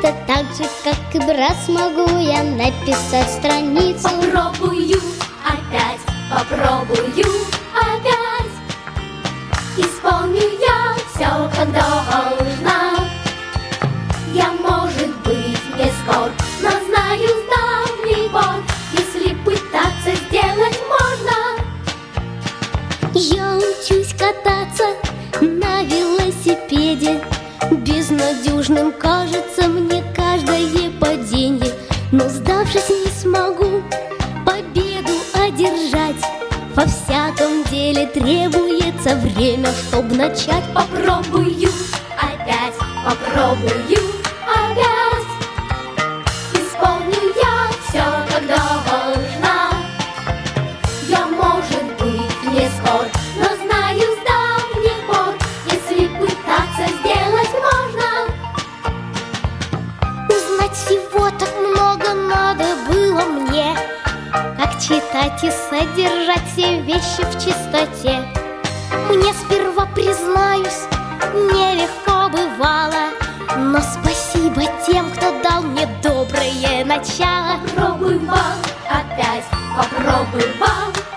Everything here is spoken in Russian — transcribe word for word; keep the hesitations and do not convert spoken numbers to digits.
будто так же, как и брат, смогу я написать страницу. Попробую опять, попробую опять. Исполню я все, как должна. Я, может быть, не скор, но знаю с давних пор, если пытаться сделать можно. Я учусь кататься на велосипеде. Безнадежным кажется мне каждое паденье, но сдавшись не смогу победу одержать. Во всяком деле требуется время, чтобы начать. Попробую опять, попробую опять. Исполню я все, как должна. Я, может быть, не скор, но знаю с давних пор, если пытаться сделать можно. Узнать всего так много надо было мне, как читать и содержать все вещи в чистоте. Мне сперва, признаюсь, нелегко бывало, но спасибо тем, кто дал мне доброе начало. Попробуй вам опять, попробуй вам